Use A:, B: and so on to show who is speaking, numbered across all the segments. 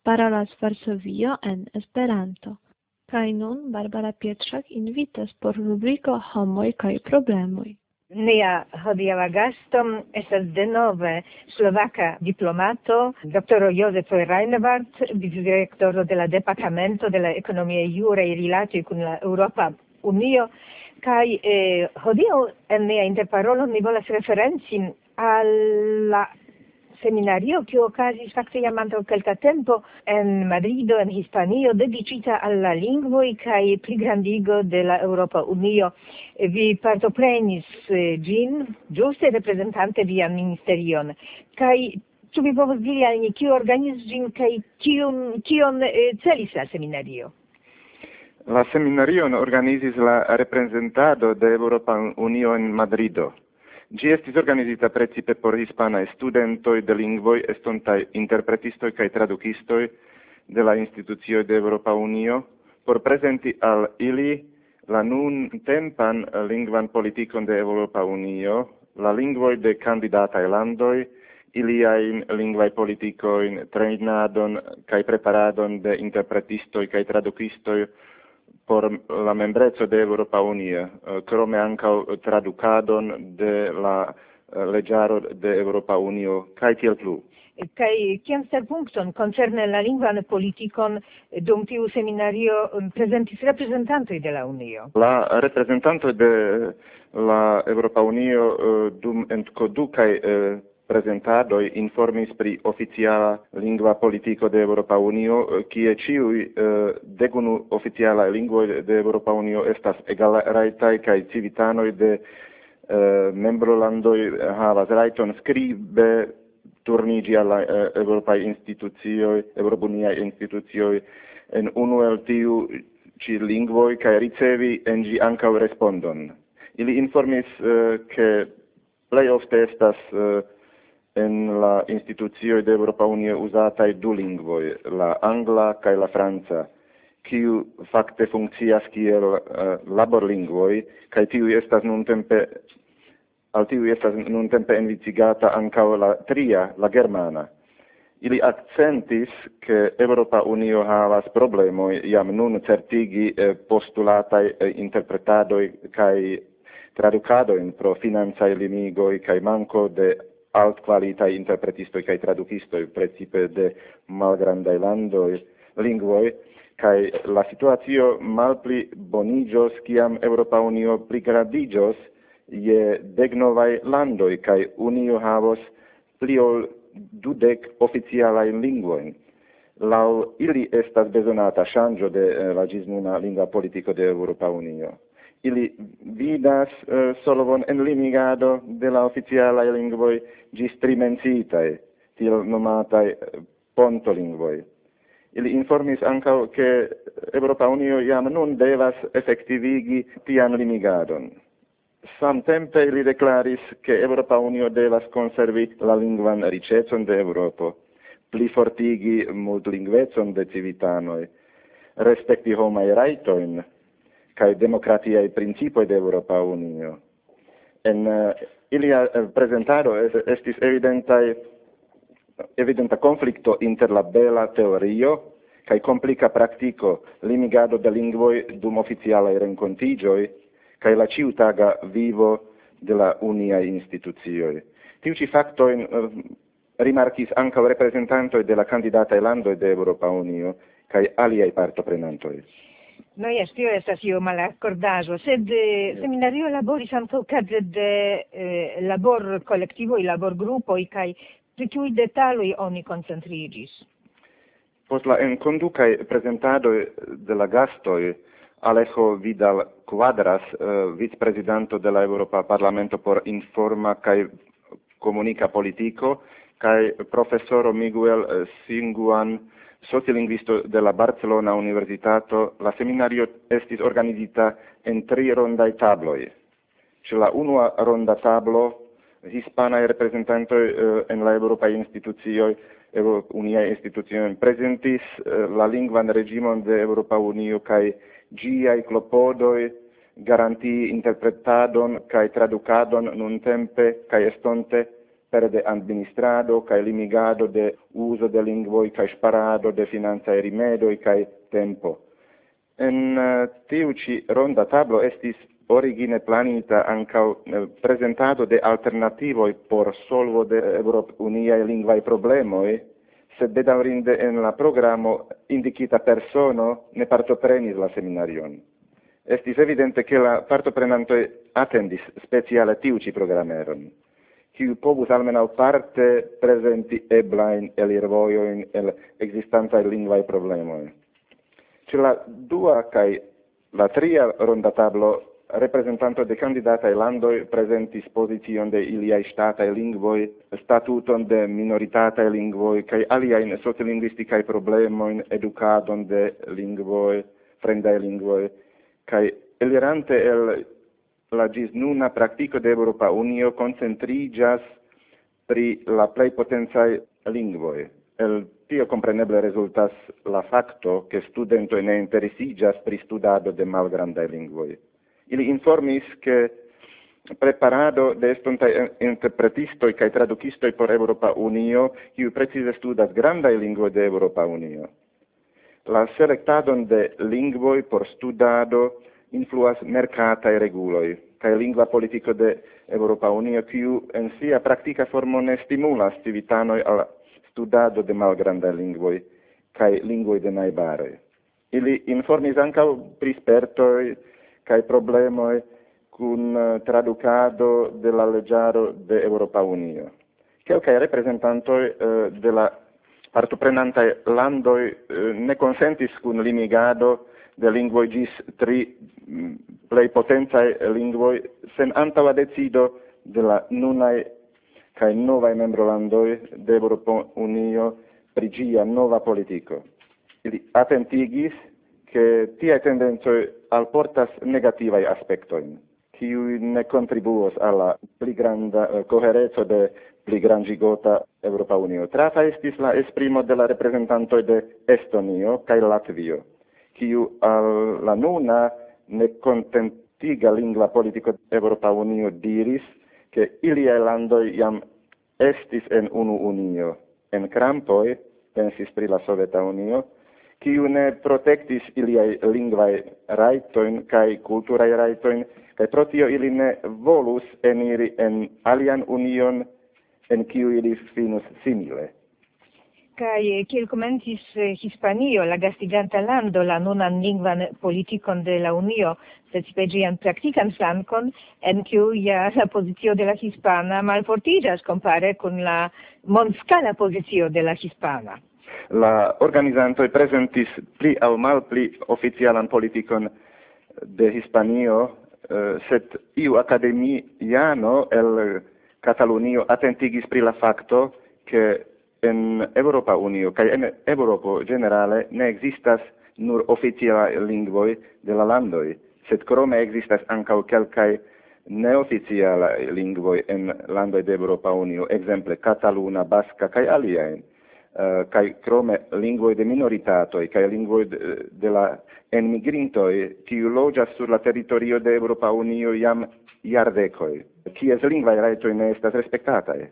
A: parolas Varsovio en Esperanto. Kaj nun Barbara Pietrzak invitas por rubriko Homoj kaj problemoj.
B: Nia hodiaŭa gasto estas denove slovaka diplomato, doktoro Jozef Reinhardt, vicedirektoro de la Departamento de la Ekonomiaj Juraj Rilatoj kun la Eŭropa Unio. Kaj hodiaŭ en nia interparolo mi volas referenci al la seminario kiu okazis fakte jam antaŭ kelka tempo en Madrido, en Hispanio, dediĉita al la lingvoj kaj pligrandigo de la Eŭropa Unio. Vi partoprenis ĝin ĝuste reprezentante vian ministerion. Kaj ĉu vi povas diri al ni, kiu organizis ĝin kaj kion celis la seminario?
C: La seminarion organizis la reprezentado de Eŭropa Unio en Madrido. Ĝi estis organizita precipe por hispanaj studentoj de lingvoj, estontaj interpretistoj kaj tradukistoj de la institucioj de Eŭropa Unio, por prezenti al ili la nuntempan lingvan politikon de Eŭropa Unio, la lingvoj de kandidataj landoj, iliajn lingvaj politikojn, trejnadon kaj preparadon de interpretistoj kaj tradukistoj por la membreco de Eŭropa Unio, krome ankaŭ tradukadon de la leĝaro de Eŭropa Unio kaj tiel plu.
B: Kaj kian starpunkton koncerne la lingvan politikon dum tiu seminario prezentis reprezentantoj de la Unio?
C: La reprezentantoj de la Eŭropa Unio dum enkondukaj prezentadoj informis pri oficiala lingva politiko de Eŭropa Unio, kie ĉiuj dekunu oficialaj lingvoj de Eŭropa Unio estas egalrajtaj kaj civitanoj de membrolandoj havas rajton skribe turniĝi al la eŭropaj institucioj, eŭropuniaj institucioj en unu el tiu ĉi lingvoj kaj ricevi en ĝi ankaŭ respondon. Ili informis, ke plej ofte estas en la institucioj de Eŭropa Unio uzataj du lingvoj, la angla kaj la franca, kiu fakte funkcias kiel laborlingvoj, kaj al tiuj estas nuntempe envicigata ankaŭ la tria, la germana. Ili akcentis, ke Eŭropa Unio havas problemoj jam nun certigi postulataj interpretadoj kaj tradukadojn pro financaj limigoj kaj manko de altkvalitaj interpretistoj kaj tradukistoj, precipe de malgrandaj landoj, lingvoj, kaj la situacio malpli boniĝos, kiam Eŭropa Unio pligradiĝos je deknovaj landoj kaj Unio havos pli ol 20 oficialajn lingvojn. Laŭ ili estas bezonata ŝanĝo de la ĝisnuna lingva politiko de Eŭropa Unio. Ili vidas solvon en limigado de la oficialaj lingvoj ĝis tri menciitaj, tiel nomataj pontolingvoj. Ili informis ankaŭ, ke Eŭropa Unio jam nun devas efektivigi tian limigadon. Samtempe ili deklaris, ke Eŭropa Unio devas konservi la lingvan riĉecon de Eŭropo, plifortigi multlingvecon de civitanoj, respekti homaj rajtojn kaj demokratiaj principoj de Eŭropa Unio. En ilia prezentado estis evidenta konflikto inter la bela teorio kaj komplika praktiko, limigado de lingvoj dum oficialaj renkontiĝoj kaj la ĉiutaga vivo de la uniaj institucioj. Tiu ĉi faktojn rimarkis ankaŭ reprezentantoj de la kandidataj landoj de Eŭropa Unio kaj aliaj partoprenantoj.
B: No jes, tio estas io malakordaĵo, sed seminario laboris ankaŭ kadre de laborkolektivoj, laborgrupoj kaj pri kiuj detaloj oni koncentriĝis.
C: Post la enkondukaj prezentadoj de la gastoj, Alejo Vidal Quadras, vicprezidanto de la Eŭropa Parlamento por informa kaj komunika politiko, kaj profesoro Miguel Singuan, sociolingvisto de la Barcelona Universitato, la seminario estis organizita en 3 rondaj tabloj. Ĉe la unua ronda tablo, hispanaj reprezentantoj en la eŭropaj institucioj, uniaj institucioj prezentis la lingvan reĝimon de Eŭropa Unio kaj ĝiaj klopodoj garantii interpretadon kaj tradukadon nuntempe kaj estonte per de administrado kaj limigado de uso de lingvoj kaj sparado de financaj rimedoj kaj tempo. En tiu ĉi ronda tablo estis origine planita ankaŭ prezentado de alternativoj por solvo de Eŭrop-uniaj lingvaj problemoj, sed bedaŭrinde en la programo indikita persono ne partoprenis la seminarion. Estis evidente ke la partoprenantoj atendis speciale tiu ĉi programeron, kiu povus almenaŭ parte prezenti eblajn elirvojojn el ekzistantaj lingvaj problemoj. Ĉe la dua kaj la tria ronda tablo reprezentanto de kandidataj landoj prezentis pozicion de iliaj ŝtataj lingvoj, statuton de minoritataj lingvoj kaj aliajn sociolingvistikaj problemojn, edukadon de lingvoj, fremdaj lingvoj, kaj elirante el la ĝis nuna praktiko de Eŭropa Unio koncentriĝas pri la plej potencaj lingvoj. El tio compreneble resultas la facto che studentoj ne interesiĝas pri studado de malgrandaj lingvoj. Ili informis che preparado de estontaj interpretistoj kaj tradukistoj por Eŭropa Unio, kiuj precize studas grandaj lingvoj de Eŭropa Unio. La selektadon de lingvoj por studado influas merkataj reguloj kaj lingva politiko de Eŭropa Unio, kiu en sia praktika formo ne stimulas civitanoj al studado de malgrandaj lingvoj kaj lingvoj de najbaroj. Ili informis ankaŭ pri spertoj kaj problemoj kun tradukado de la leĝaro de Eŭropa Unio. Kelkaj reprezentantoj de la partoprenantaj landoj ne konsentis kun limigado de lingvoj ĝis 3 plej potencaj lingvoj sen antaŭa decido de la nunaj kaj novaj membrolandoj de Eŭropa Unio pri ĝia nova politiko. Ili atentigis, ke tiaj tendencoj alportas negativaj aspektojn, kiuj ne kontribuos al la pli granda kohereco de pli granĝigota Eŭropa Unio. Trata estis la esprimo de la reprezentantoj de Estonio kaj Latvio, kiu al la nuna nekontentiga lingva politiko de Eŭropa Unio diris, ke iliaj landoj jam estis en unu unio. En krampoj, pensis pri la Soveta Unio, kiu ne protektis iliaj lingvaj rajtojn kaj kulturaj rajtojn, kaj pro tio ili ne volus eniri en alian union, en kiu ili finus simile.
B: Kaj kiel komencis Hispanio, la gastiganta lando, la nunan lingvan politikon de la Unio, precipe ĝian praktikan flankon, en kiu ja la pozicio de la hispana malfortiĝas kompare kun la mondskala pozicio de la hispana.
C: La organizantoj prezentis pli aŭ malpli oficialan politikon de Hispanio, sed iu akademiano el Katalunio atentigis pri la fakto, ke en Eŭropa Unio kaj en Eŭropo ĝenerale ne ekzistas nur oficialaj lingvoj de la landoj, sed krome ekzistas ankaŭ kelkaj neoficialaj lingvoj en landoj de Eŭropa Unio, ekzemple kataluna, baska kaj aliajn. Kaj krome lingvoj de minoritatoj kaj lingvoj de la enmigrintoj, kiuj loĝas sur la teritorio de Eŭropa Unio jam jardekoj, kies lingvaj rajtoj ne estas respektataj.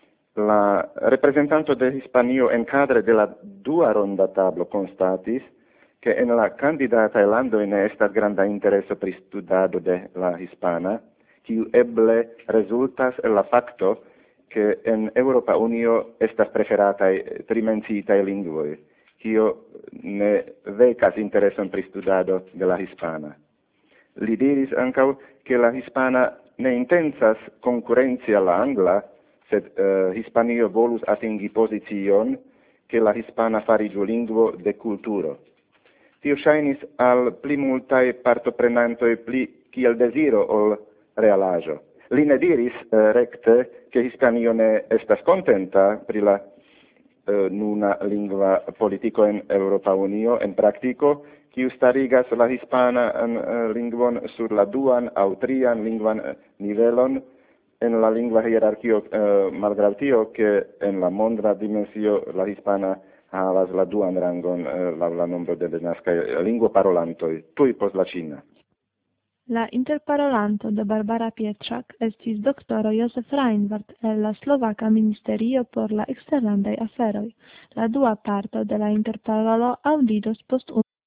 C: La reprezentanto de Hispanio enkadre de la dua ronda tablo konstatis, ke en la kandidataj landoj ne estas granda intereso pri studado de la hispana, kiu eble rezultas el la fakto, ke en Eŭropa Unio estas preferataj trimenciitaj lingvoj, kio ne vekas intereson pri studado de la hispana. Li diris ankaŭ, ke la hispana ne intencas konkurenci al la angla, sed Hispanio volus atingi pozicion, ke la hispana fariĝu lingvo de kulturo. Tio ŝajnis al pli multaj partoprenantoj pli kiel deziro ol realaĵo. Li ne diris rekte, ke Hispanio ne estas kontenta pri la nuna lingva politiko en Eŭropa Unio en praktiko, kiu starigas la hispanan lingvon sur la duan aŭ trian lingvan nivelon en la lingva hierarkio, malgraŭ tio, ke en la monda dimensio la hispana havas la duan rangon laŭ la nombro de denaskaj lingvoparolantoj, tuj post la ĉina.
A: La interparolanto de Barbara Pietrzak estis doktoro Josef Reinwart el la Slovaka Ministerio por la Eksterlandaj Aferoj. La dua parto de la interparolo aŭdidos post